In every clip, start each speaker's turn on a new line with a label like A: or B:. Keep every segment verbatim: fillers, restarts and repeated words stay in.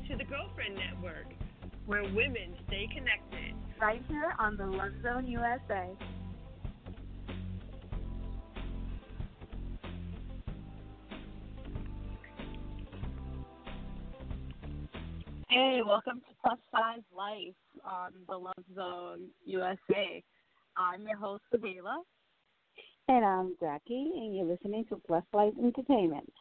A: to the Girlfriend Network, where women stay connected.
B: Right here on the Love Zone U S A.
C: Hey, welcome to Plus Size Life on the Love Zone U S A. I'm your host, Sabila.
B: And I'm Jackie, and you're listening to Plus Size Entertainment.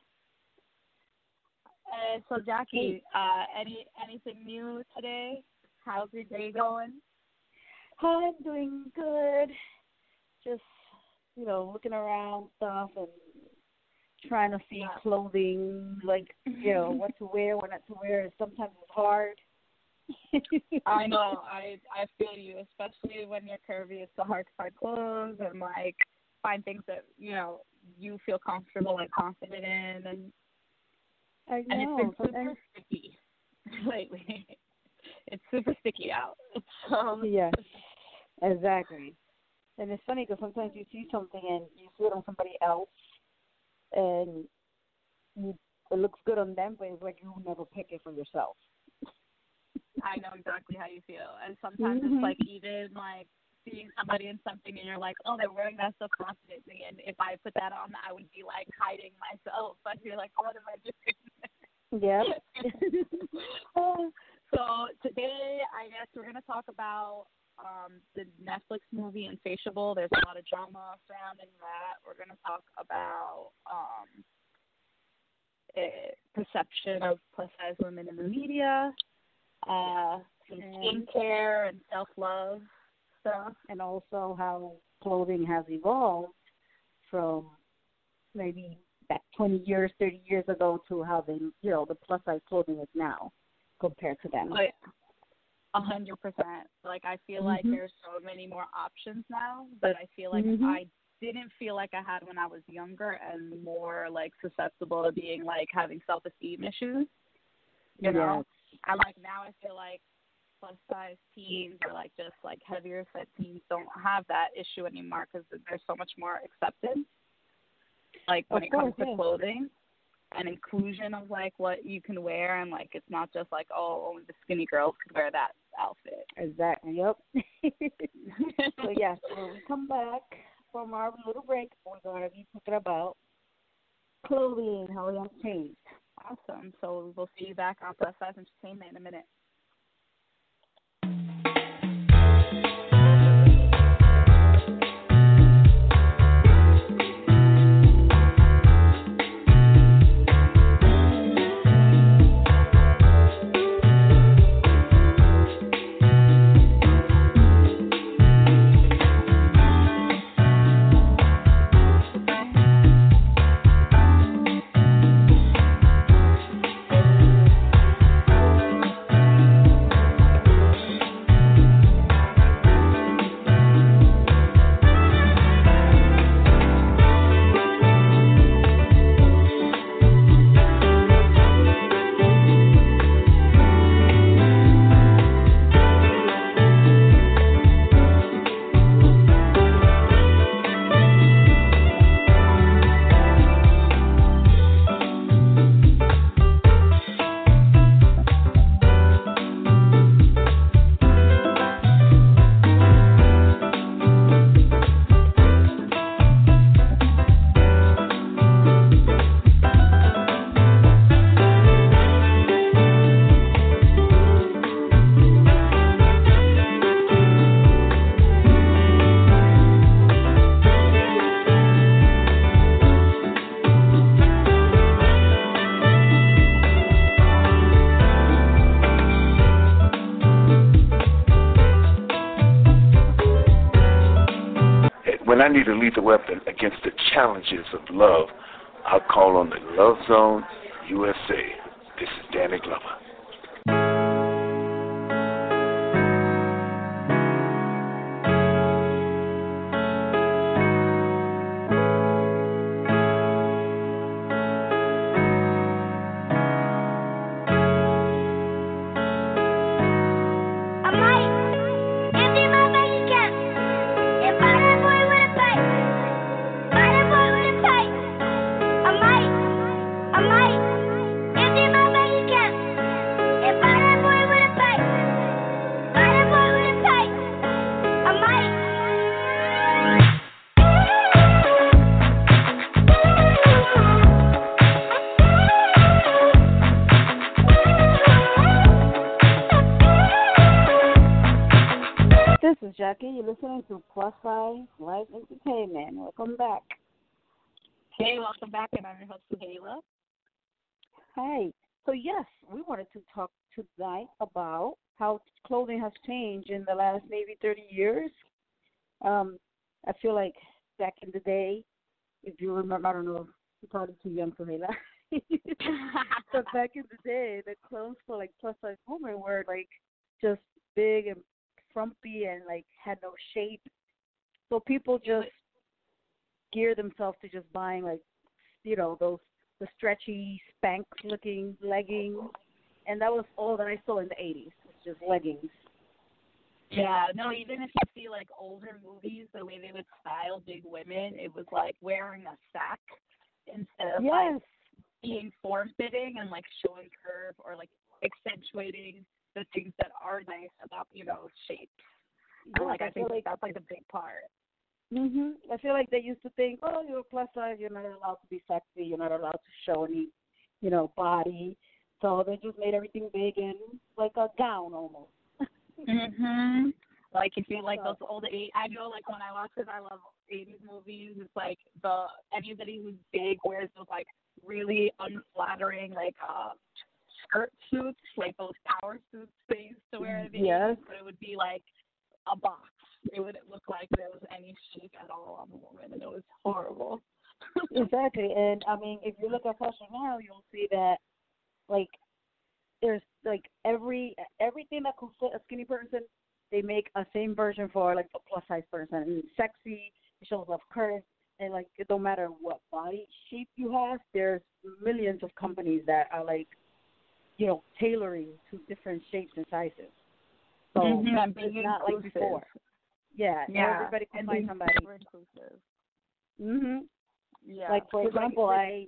C: Uh, so, Jackie, uh, any anything new today? How's your day going?
B: I'm doing good. Just, you know, looking around stuff and trying to see
C: Yeah.
B: clothing, like, you know, what to wear, what not to wear. Sometimes it's hard.
C: I know. I I feel you, especially when you're curvy. It's so hard to find clothes and, like, find things that, you know, you feel comfortable and confident in. And,
B: I
C: and
B: know.
C: it's been super sticky lately. It's super sticky out. So,
B: yeah, exactly. And it's funny because sometimes you see something and you see it on somebody else, and you, it looks good on them, but it's like you never pick it for yourself.
C: I know exactly how you feel. And sometimes
B: mm-hmm.
C: it's like even like seeing somebody in something and you're like, oh, they're wearing that stuff confidently. And if I put that on, I would be like hiding myself. But you're like, what am I doing?
B: Yeah.
C: So today, I guess we're going to talk about um, the Netflix movie Insatiable. There's a lot of drama surrounding that. We're going to talk about um, eh, perception of plus-size women in the media, uh, some skincare and self-love stuff.
B: And also how clothing has evolved from maybe back twenty years, thirty years ago to how they, you know, the plus-size clothing is now compared to them.
C: A hundred percent. Like, I feel mm-hmm. like there's so many more options now, but I feel like
B: mm-hmm.
C: I didn't feel like I had when I was younger and more, like, susceptible to being, like, having self-esteem issues. You know?
B: Yes.
C: And, like, now I feel like plus-size teens or, like, just, like, heavier set teens don't have that issue anymore because there's so much more acceptance, like, when
B: of
C: it
B: course,
C: comes to
B: yeah.
C: clothing. And inclusion of, like, what you can wear, and, like, it's not just, like, oh, only the skinny girls could wear that outfit.
B: Exactly, yep. So, yes, when we come back from our little break, we're going to be talking about clothing, how it has changed.
C: Awesome. So we'll see you back on Plus Size Entertainment in a minute.
D: When I need a lethal weapon against the challenges of love, I'll call on the Love Zone U S A. This is Danny Glover.
E: I might empty my bank account.
B: is Jackie. You're listening to Plus Size Live Entertainment. Welcome back.
C: Hey, welcome back, and I'm your host, Suhaila.
B: Hi. So, yes, we wanted to talk tonight about how clothing has changed in the last maybe thirty years. Um, I feel like back in the day, if you remember, I don't know, you're probably too young for me, but back in the day, the clothes for like plus size women were like just big and frumpy and like had no shape. So people just gear themselves to just buying like, you know, those the stretchy Spanx looking leggings, and that was all that I saw in the eighties. It's just leggings.
C: Yeah, no, even if you see like older movies, the way they would style big women, it was like wearing a sack instead of
B: yes.
C: like being form fitting and like showing curve or like accentuating the things that are nice about, you know, shapes.
B: Yeah,
C: like I,
B: I
C: think
B: like
C: that's like a big part.
B: Mhm. I feel like they used to think, oh, you're plus size, you're not allowed to be sexy, you're not allowed to show any, you know, body. So they just made everything big and like a gown almost.
C: Mhm. Like if you like those old eight, I know like when I watch it, I love eighties movies. It's like the anybody who's big wears those like really unflattering like uh skirt suits, like those power suits they used to wear in the
B: yes.
C: eighties, but it would be like a box. It wouldn't look like there was any shape at all on the woman, and it was horrible.
B: Exactly, and I mean, if you look at fashion now, you'll see that like there's like every everything that could fit a skinny person, they make a same version for like a plus size person. And it's sexy, it shows off curves, and like it don't matter what body shape you have, there's millions of companies that are like, you know, tailoring to different shapes and sizes. So
C: mm-hmm.
B: it's not like before. Yeah,
C: yeah.
B: everybody can
C: and
B: find somebody.
C: Inclusive.
B: Mhm.
C: Yeah.
B: Like for example,
C: like,
B: I.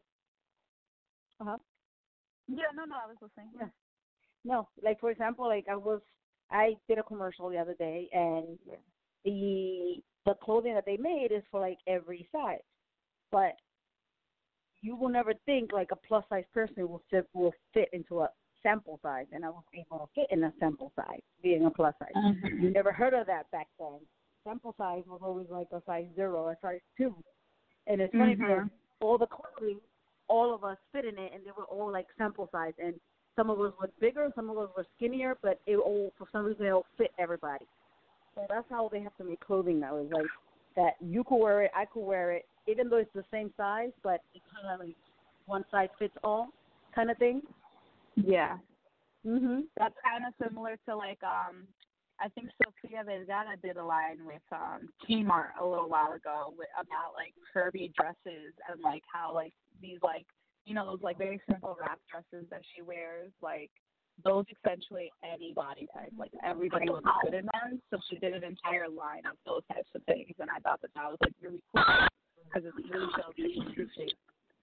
B: Uh huh.
C: Yeah, no, no, I was listening.
B: Yeah. No, like for example, like I was, I did a commercial the other day, and
C: yeah.
B: the the clothing that they made is for like every size, but you will never think like a plus size person will fit will fit into a sample size, and I was able to fit in a sample size, being a plus size.
C: Mm-hmm.
B: You never heard of that back then. Sample size was always like a size zero, a size two, and it's funny
C: mm-hmm.
B: because all the clothing, all of us fit in it, and they were all like sample size, and some of us were bigger, some of us were skinnier, but it all for some reason they all fit everybody. So that's how they have to make clothing now. Is like that you could wear it, I could wear it, even though it's the same size, but it's kind of like one size fits all kind of thing.
C: Yeah.
B: Mhm.
C: That's kind of similar to like um, I think Sofia Vergara did a line with um Kmart a little while ago with, about like curvy dresses and like how like these like you know those like very simple wrap dresses that she wears, like those accentuate any body type. Like everybody looks good in them. So she did an entire line of those types of things, and I thought that that was like really cool because it really shows the true shape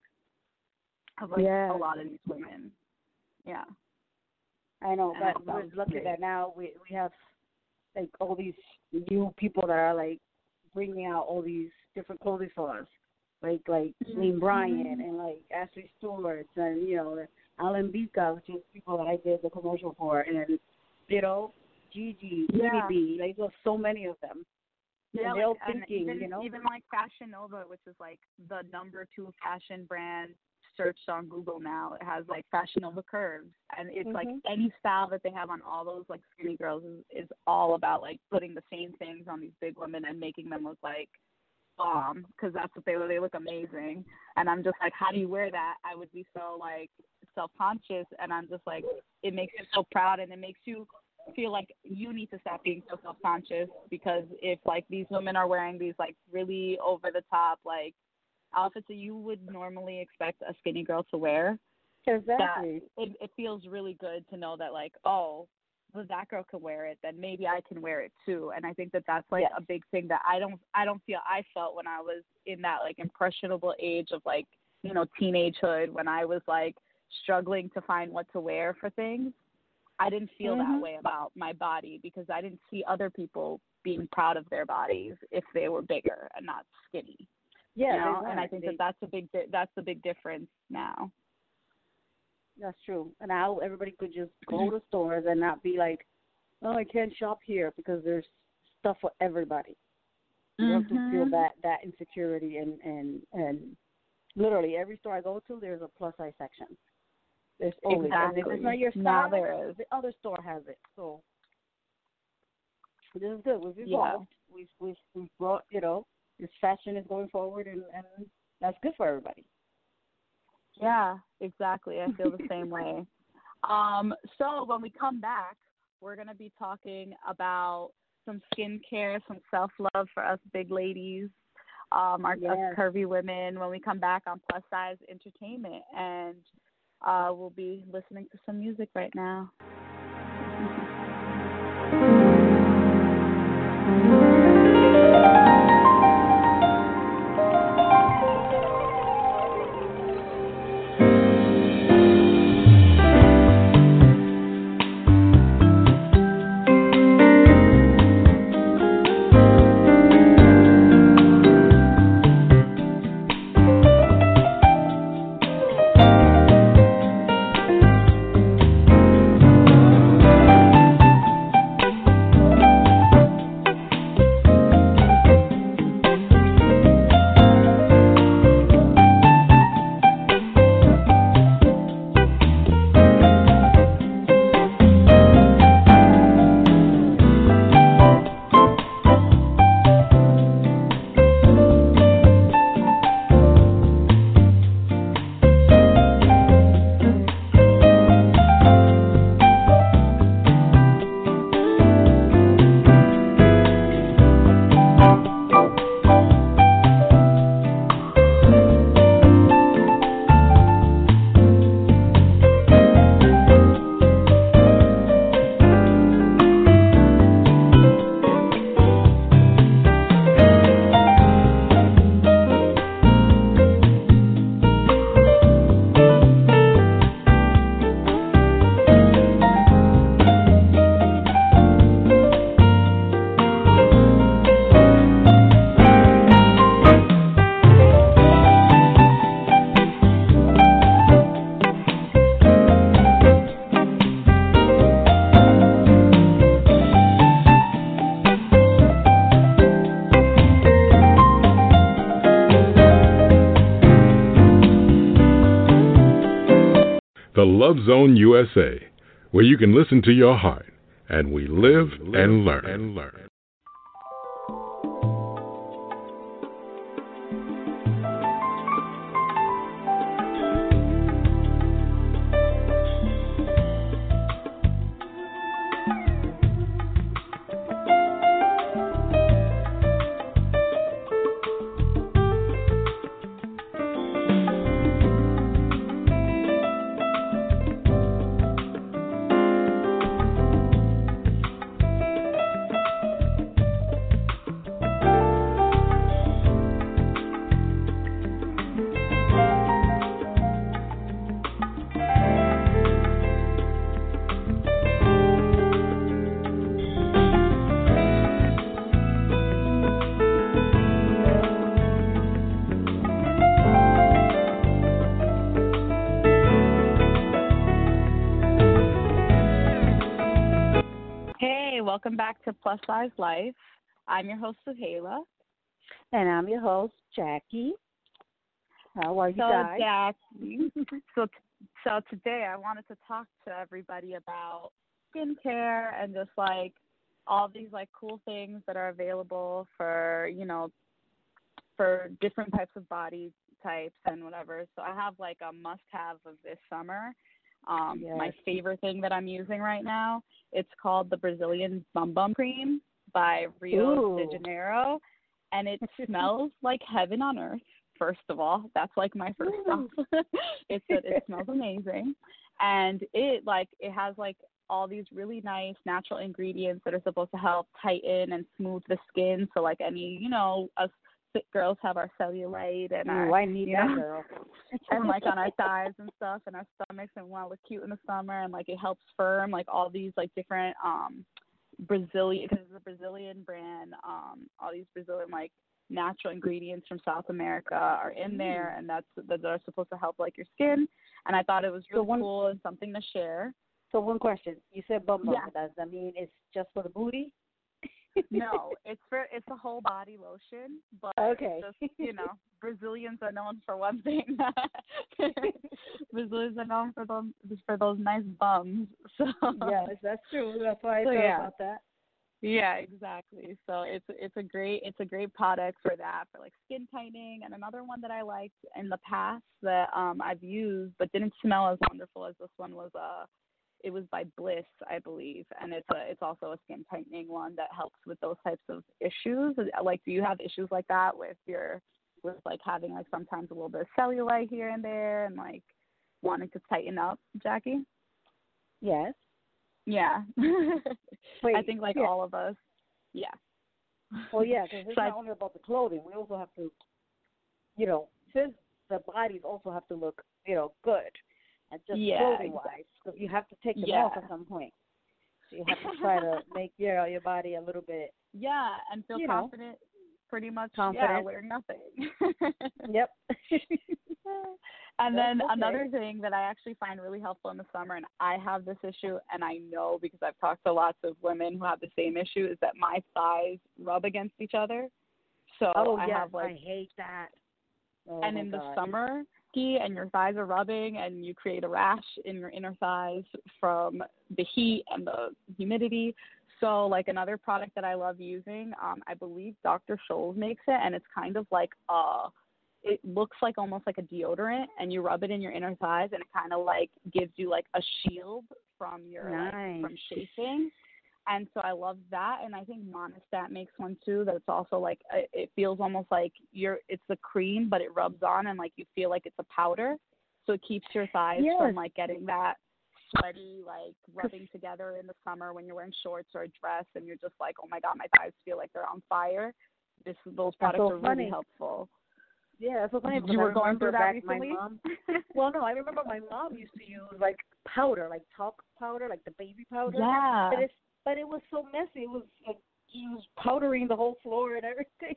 C: of like
B: yeah.
C: a lot of these women. Yeah.
B: I know,
C: and
B: but we're lucky that now we we have like all these new people that are like bringing out all these different clothing for us, like like
C: mm-hmm.
B: Lynn Bryan and like Ashley Stewart and you know Alan Bika, which is people that I did the commercial for, and you know Gigi,
C: yeah.
B: B, like there's so many of them.
C: Yeah,
B: and they're
C: like,
B: all thinking,
C: even,
B: you know,
C: even like Fashion Nova, which is like the number two fashion brand searched on Google now. It has like Fashion Nova curves, and it's
B: mm-hmm.
C: like any style that they have on all those like skinny girls is, is all about like putting the same things on these big women and making them look like bomb, because that's what they they look amazing. And I'm just like, how do you wear that? I would be so like self-conscious, and I'm just like, it makes you so proud, and it makes you feel like you need to stop being so self-conscious, because if like these women are wearing these like really over the top like outfits that you would normally expect a skinny girl to wear,
B: exactly,
C: that it, it feels really good to know that like, oh, well, that girl can wear it, then maybe I can wear it too. And I think that that's like
B: yes.
C: a big thing that I don't I don't feel I felt when I was in that like impressionable age of like, you know, teenagehood, when I was like struggling to find what to wear for things. I didn't feel
B: mm-hmm.
C: that way about my body, because I didn't see other people being proud of their bodies if they were bigger and not skinny.
B: Yeah,
C: you know? And I think
B: they,
C: that that's a big di- that's the big difference now.
B: That's true. And now everybody could just go to stores and not be like, oh, I can't shop here because there's stuff for everybody. You have to feel
C: Mhm.
B: that that insecurity, and and and literally every store I go to, there's a plus size section. There's always,
C: Exactly.
B: and if it's not your
C: Now
B: style,
C: there is.
B: the other store has it. So this is good. We've
C: Yeah.
B: evolved. We've we've we've brought, you know, this fashion is going forward, and and that's good for everybody.
C: Yeah, exactly. I feel the same way. Um, so when we come back, we're going to be talking about some skincare, some self-love for us big ladies, um, our
B: Yes.
C: us curvy women, when we come back on Plus Size Entertainment. And uh, we'll be listening to some music right now.
E: The Love Zone U S A, where you can listen to your heart, and we live, and, live and learn. And learn.
C: Welcome back to Plus Size Life. I'm your host, Suhaila.
B: And I'm your host, Jackie. How are you
C: so,
B: guys?
C: Jackie, so, so today I wanted to talk to everybody about skincare and just like all these like cool things that are available for, you know, for different types of body types and whatever. So I have like a must-have of this summer. Um,
B: yes.
C: My favorite thing that I'm using right now, it's called the Brazilian Bum Bum Cream by Rio
B: Ooh.
C: de Janeiro, and it smells like heaven on earth. First of all, that's like my first stop. It's that it smells amazing, and it like it has like all these really nice natural ingredients that are supposed to help tighten and smooth the skin. So like any, you know, us fit girls have our cellulite and our,
B: Ooh, I need
C: you
B: that
C: know,
B: girl.
C: and like on our thighs and stuff and our stomachs, and want to look cute in the summer, and like it helps firm like all these like different um Brazilian, because it's a Brazilian brand, um all these Brazilian like natural ingredients from South America are in there, and that's that are supposed to help like your skin. And I thought it was really
B: so one,
C: cool and something to share.
B: So one question, you said bum bum.
C: Yeah.
B: Does that mean it's just for the booty?
C: No, it's for it's a whole body lotion, but
B: Okay.
C: just, you know, Brazilians are known for one thing. Brazilians are known for those for those nice bums. So
B: Yes, that's true. That's why I
C: So,
B: thought
C: yeah.
B: about that.
C: yeah, exactly. So it's it's a great it's a great product for that, for like skin tightening. And another one that I liked in the past that um I've used but didn't smell as wonderful as this one was uh it was by Bliss, I believe, and it's a it's also a skin tightening one that helps with those types of issues. Like, do you have issues like that with your with like having like sometimes a little bit of cellulite here and there and like wanting to tighten up, Jackie?
B: Yes.
C: Yeah.
B: Wait,
C: I think like
B: yeah.
C: all of us. Yeah.
B: Well, yeah, because it's
C: So I-
B: not only about the clothing. We also have to, you know, since the bodies also have to look, you know, good. And just
C: Yeah,
B: clothing-wise, so you have to take them
C: Yeah.
B: off at some point. So you have to try to make your your body a little bit.
C: Yeah, and feel
B: You know.
C: confident. Pretty much.
B: Confident.
C: Yeah, wearing nothing.
B: Yep.
C: And
B: That's
C: then
B: okay.
C: another thing that I actually find really helpful in the summer, and I have this issue, and I know because I've talked to lots of women who have the same issue, is that my thighs rub against each other. So
B: oh
C: I
B: yes,
C: have like,
B: I hate that. Oh,
C: and
B: my
C: in the
B: God.
C: summer, ski, and your thighs are rubbing, and you create a rash in your inner thighs from the heat and the humidity. So like another product that I love using, um, I believe Doctor Scholl's makes it, and it's kind of like uh it looks like almost like a deodorant, and you rub it in your inner thighs, and it kind of like gives you like a shield from your
B: Nice.
C: like from chafing. And so I love that, and I think Monistat makes one too. That's also like it it feels almost like you're it's a cream, but it rubs on, and like you feel like it's a powder, so it keeps your thighs
B: Yes.
C: from like getting that sweaty like rubbing together in the summer when you're wearing shorts or a dress, and you're just like, oh my God, my thighs feel like they're on fire. This those
B: That's
C: products
B: so
C: are
B: funny.
C: really helpful.
B: Yeah, it's so funny because
C: You
B: I
C: were going
B: remember
C: through that
B: back
C: recently?
B: my mom. Well, no, I remember my mom used to use like powder, like talc powder, like the baby powder.
C: Yeah.
B: But it's but it was so messy. It was like she was powdering the whole floor and everything.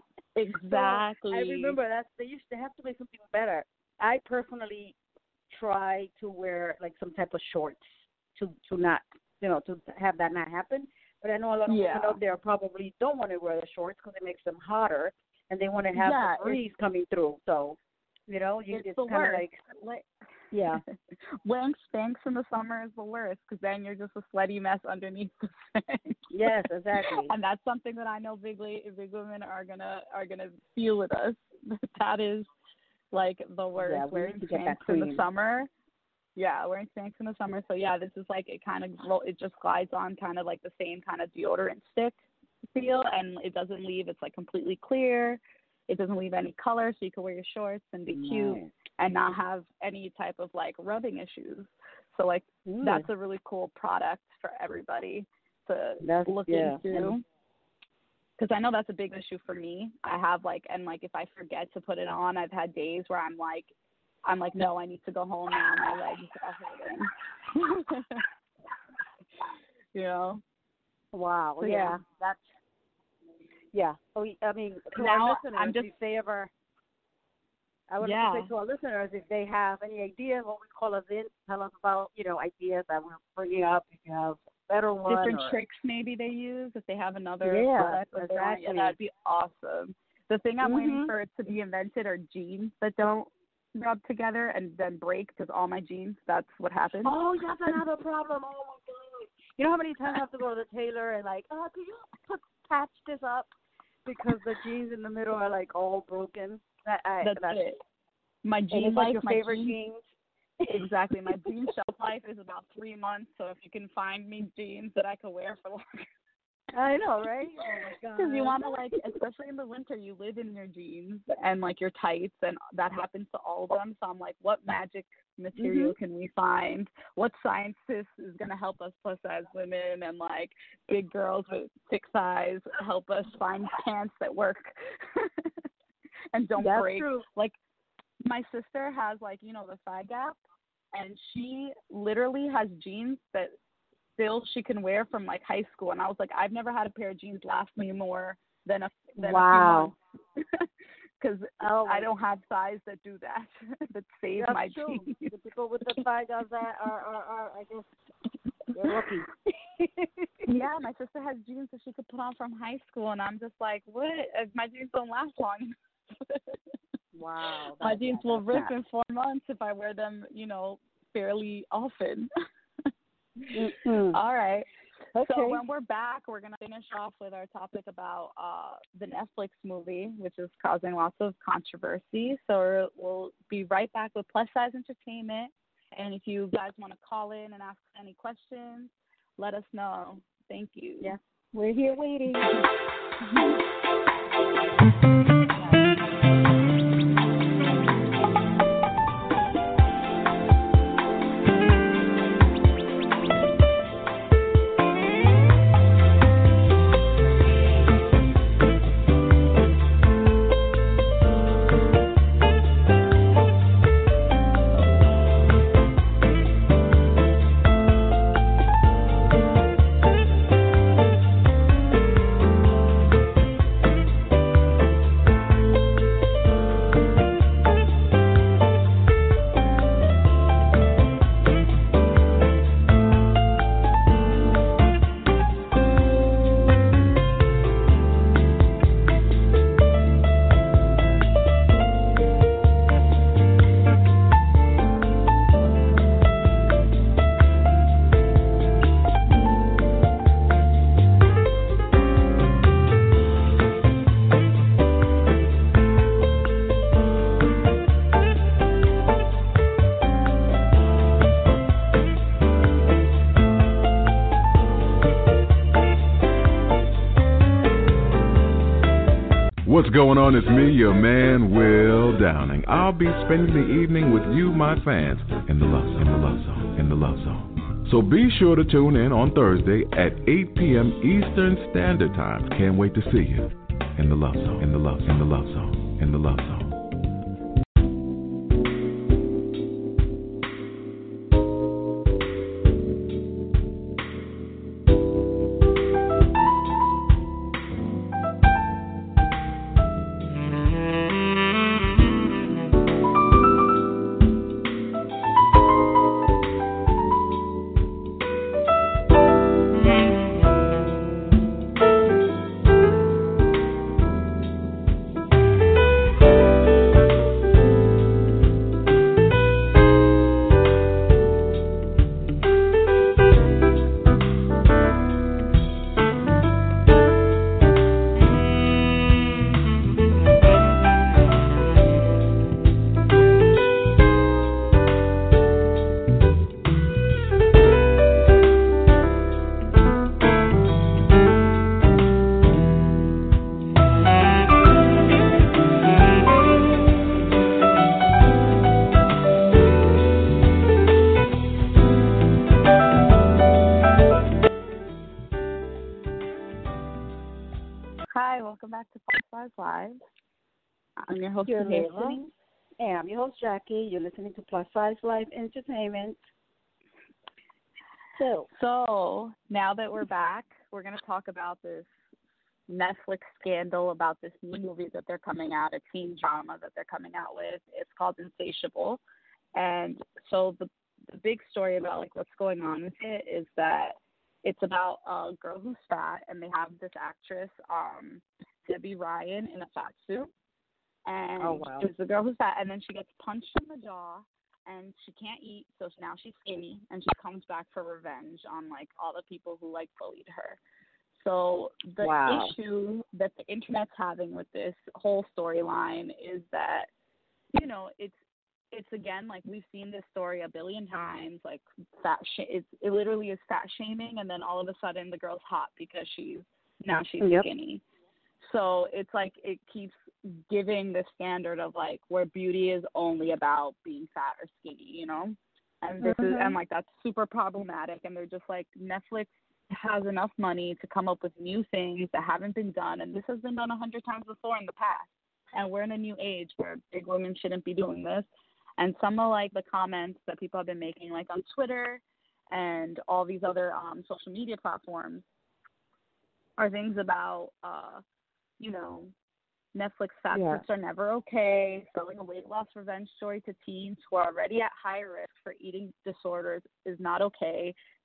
C: Exactly.
B: So I remember that they used to have to make something better. I personally try to wear like some type of shorts to to not you know to have that not happen. But I know a lot of
C: Yeah.
B: women out there probably don't want to wear the shorts because it makes them hotter. And they want to have
C: Yeah,
B: the breeze coming through. So, you know, you
C: It's
B: it's
C: the
B: kind of
C: worst.
B: like,
C: Like,
B: yeah.
C: wearing Spanx in the summer is the worst because then you're just a sweaty mess underneath the Spanx.
B: Yes, exactly.
C: And that's something that I know big la- big women are gonna are gonna feel with us. That is like the worst.
B: Yeah, we
C: wearing
B: need to get
C: Spanx
B: that
C: in the
B: cream.
C: summer. Yeah, wearing Spanx in the summer. So yeah, this is like it kind of it just glides on kind of like the same kind of deodorant stick feel, and it doesn't leave. It's like completely clear. It doesn't leave any color, so you can wear your shorts and be cute
B: Nice.
C: and not have any type of like rubbing issues. So like
B: Ooh.
C: that's a really cool product for everybody to
B: That's-
C: look
B: yeah,
C: into.
B: and-
C: Because I know that's a big issue for me. I have like, and like if I forget to put it on, I've had days where I'm like, I'm like, no, I need to go home now. My legs are hurting. You know?
B: Wow.
C: So,
B: yeah.
C: yeah.
B: That's, yeah. So, I mean, to
C: Now,
B: our listeners,
C: I'm just-
B: if they ever, I would
C: Yeah.
B: like to say to our listeners, if they have any ideas, what we call us in, tell us about, you know, ideas that we're bringing up. If you have better one.
C: Different
B: or,
C: tricks maybe they use if they have another
B: Yeah,
C: product that they want. Yeah,
B: exactly.
C: that'd be awesome. The thing I'm waiting
B: Mhm.
C: for it to be invented are jeans that don't rub together and then break because all my jeans, that's what happens.
B: Oh, that's another problem. Oh my God! You know how many times I have to go to the tailor and like, oh, can you put patch this up because the jeans in the middle are like all broken. I, I,
C: That's,
B: that's
C: it. My
B: And
C: jean
B: it's
C: life,
B: like your
C: my
B: favorite
C: jeans,
B: jeans.
C: exactly. My jean shelf life is about three months. So if you can find me jeans that I can wear for longer.
B: I know, right? Oh my God!
C: Because you want to, like, especially in the winter, you live in your jeans and, like, your tights, and that happens to all of them. So I'm like, what magic material
B: Mhm.
C: can we find? What scientist is going to help us plus size women and, like, big girls with thick thighs help us find pants that work and don't
B: That's
C: break?
B: true.
C: Like, my sister has, like, you know, the thigh gap, and she literally has jeans that still she can wear from like high school, and I was like, I've never had a pair of jeans last me more than a than
B: Wow.
C: a few months because
B: Oh,
C: I don't have thighs that do that that save
B: That's
C: my
B: true.
C: jeans.
B: The people with the thigh guys that are, are, are, I guess, they're lucky.
C: Yeah, my sister has jeans that she could put on from high school, and I'm just like, what? Uh, My jeans don't last long.
B: Wow.
C: My
B: That,
C: jeans
B: yeah,
C: will
B: that's
C: rip
B: not.
C: in four months if I wear them, you know, fairly often.
B: Mm-mm.
C: All right.
B: Okay.
C: So when we're back, we're going to finish off with our topic about uh, the Netflix movie, which is causing lots of controversy. So we'll be right back with Plus Size Entertainment. And if you guys want to call in and ask any questions, let us know. Thank you.
B: Yeah. We're here waiting.
E: What's going on? It's me, your man, Will Downing. I'll be spending the evening with you, my fans, in the love, in the love zone, in the love zone. So be sure to tune in on Thursday at eight p.m. Eastern Standard Time. Can't wait to see you in the love zone, in the love, in the love zone, in the love zone.
C: Hi, welcome back to Plus Size Live. I'm your host,
B: You're
C: Haley.
B: listening. Hey, I'm your host, Jackie. You're listening to Plus Size Live Entertainment. So,
C: So now that we're back, we're going to talk about this Netflix scandal about this new movie that they're coming out, a teen drama that they're coming out with. It's called Insatiable. And so the the big story about like what's going on with it is that it's about a girl who's fat, and they have this actress, um, Debbie Ryan, in a fat suit. And
B: Oh, wow.
C: it's the girl who's fat, and then she gets punched in the jaw, and she can't eat, so now she's skinny, and she comes back for revenge on like all the people who like bullied her. So the
B: Wow.
C: issue that the internet's having with this whole storyline is that, you know, it's it's again like we've seen this story a billion times. Like fat, sh- it's it literally is fat shaming, and then all of a sudden the girl's hot because she's now she's
B: Yep.
C: skinny. So it's like it keeps giving the standard of like where beauty is only about being fat or skinny, you know. And this is
B: Mhm.
C: and like that's super problematic. And they're just like, Netflix has enough money to come up with new things that haven't been done, and this has been done a hundred times before in the past. And we're in a new age where big women shouldn't be doing this. And some of like the comments that people have been making, like on Twitter and all these other um, social media platforms, are things about, uh, you know, Netflix fat
B: Yeah.
C: suits are never okay. Selling a weight loss revenge story to teens who are already at high risk for eating disorders is not okay.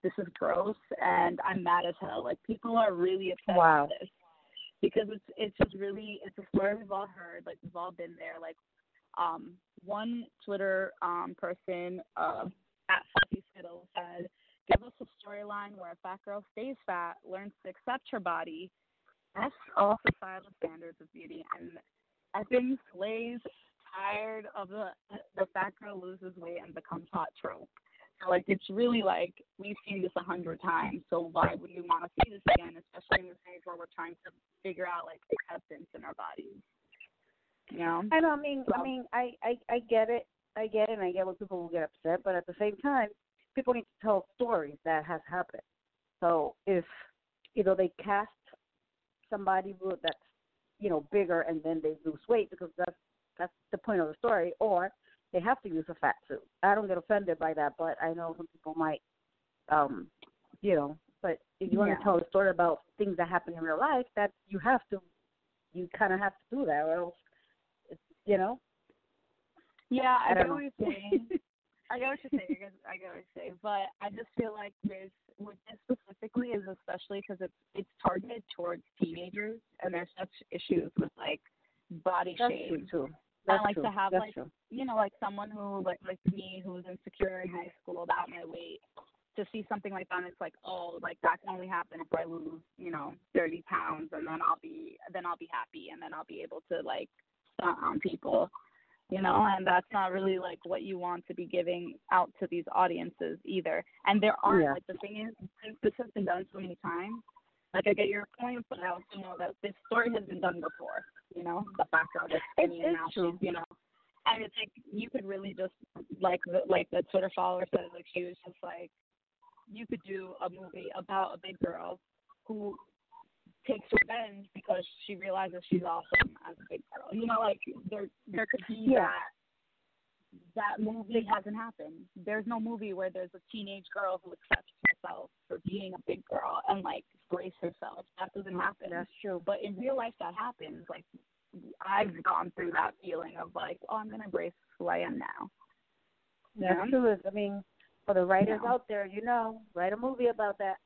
C: this is gross, and I'm mad as hell. Like, people are really upset
B: Wow.
C: with this because it's it's just really, it's a story we've all heard. Like, we've all been there. Like, um, one Twitter um person, uh, at Fluffy Fiddle, said, give us a storyline where a fat girl stays fat, learns to accept her body, F all societal standards of beauty, and effing slays tired of the the fat girl loses weight and becomes hot trope. So, like, it's really like we've seen this a hundred times. So why would we want to see this again, especially in this age where we're trying to figure out like acceptance in our bodies? You know?
B: I know. I mean,
C: so,
B: I mean, I, I, I get it. I get it, and I get when people will get upset. But at the same time, people need to tell stories that has happened. So if you know they cast somebody that's you know bigger and then they lose weight because that's that's the point of the story, or they have to use a fat suit. I don't get offended by that, but I know some people might, um, you know. But if you want
C: yeah.
B: to tell a story about things that happen in real life, that you have to, you kind of have to do that, or else, it's, you know.
C: Yeah, I,
B: I
C: I get
B: don't
C: what
B: know.
C: you're saying. I get what you're saying. I get, I get what you're saying. But I just feel like there's, with this specifically, is especially because it's it's targeted towards teenagers, and there's such issues with like body
B: That's
C: shame.
B: true too. That's
C: I like
B: true.
C: to have
B: That's
C: like
B: true.
C: you know like someone who like like me who was insecure in high school about my weight, to see something like that, and it's like, oh, like that can only happen if I lose you know thirty pounds, and then I'll be then I'll be happy, and then I'll be able to like stunt on people. You know, and that's not really like what you want to be giving out to these audiences either. And there aren't
B: Yeah.
C: like the thing is, since this has been done so many times, like I get your point, but I also know that this story has been done before. You know, the background is skinny and now she's, you know, and it's like you could really just like the, like the Twitter follower said, like she was just like, you could do a movie about a big girl who takes revenge because she realizes she's awesome as a big girl. You know, like there there could be
B: Yeah.
C: that that movie hasn't happened. There's no movie where there's a teenage girl who accepts herself for being a big girl and like brace herself. That doesn't happen.
B: That's true.
C: But in real life that happens. Like I've gone through that feeling of like, oh, I'm gonna brace who I am now.
B: That's
C: Yeah.
B: true. I mean, for the writers
C: Yeah.
B: out there, you know, write a movie about that.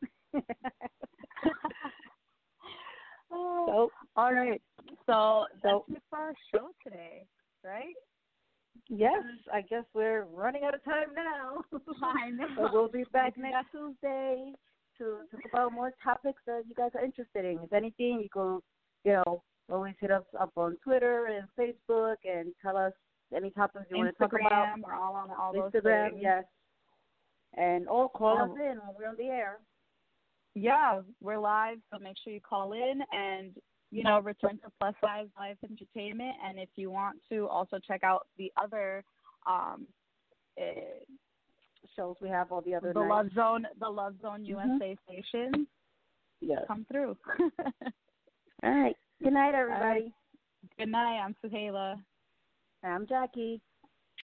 C: Oh,
B: so,
C: all right. So that's
B: So-
C: it for our show today, right?
B: yes, I guess we're running out of time now.
C: I know.
B: But we'll be back next Tuesday to talk about more topics that you guys are interested in. If anything, you go, you know, always hit us up on Twitter and Facebook and tell us any topics you want to talk about.
C: Instagram, we're all on all those
B: Instagram,
C: things.
B: yes. And or call
C: Um,
B: us in when we're on the air.
C: Yeah, we're live, so make sure you call in and, you know, return to Plus Size Life Entertainment. And if you want to also check out the other um, uh,
B: Shows we have all the other
C: the
B: nights.
C: Love Zone, the Love Zone U S A
B: Mhm.
C: stations,
B: Yes.
C: come through.
B: All right. Good night,
C: All
B: everybody.
C: right. Good night. I'm Suhaila.
B: I'm Jackie.